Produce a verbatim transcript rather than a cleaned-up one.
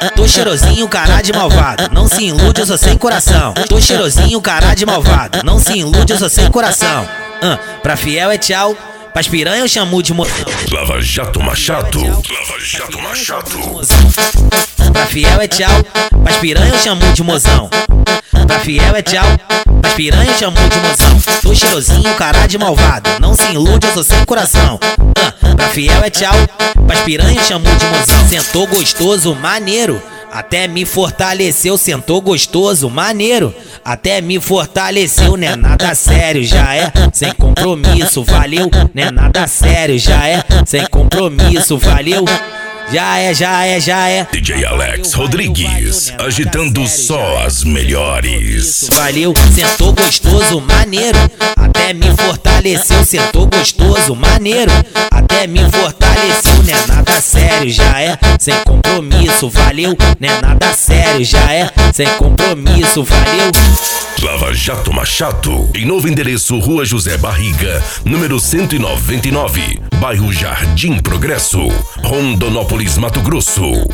Tô cheirosinho, cara de malvado, não se ilude, eu sou sem coração. Tô cheirosinho, cara de malvado, não se ilude, eu sou sem coração. uh, Pra fiel é tchau, pras piranha eu chamo de mozão. Lava Jato Machado, Lava Jato Machado. Pra fiel é tchau, pras piranha eu chamo de mozão. Pra fiel é tchau, pras piranha eu chamo de mozão. Tô cheirosinho, cara de malvado, não se ilude, eu sou sem coração. uh, Pra fiel é tchau, pras piranha eu chamo de mozão. Sentou gostoso, maneiro, até me fortaleceu. Sentou gostoso, maneiro, até me fortaleceu. Não é nada sério, já é sem compromisso, valeu. Não é nada sério, já é sem compromisso, valeu. Já é, já é, já é. D J Alex Rodrigues, agitando só as melhores. Valeu, sentou gostoso, maneiro, até me fortaleceu. Sentou gostoso, maneiro, até me fortaleceu. Não é nada sério, já é sem compromisso, valeu. Não é nada sério, já é sem compromisso, valeu. Lava Jato Machado, em novo endereço, Rua José Barriga, número cento e noventa e nove, bairro Jardim Progresso, Rondonópolis, Mato Grosso.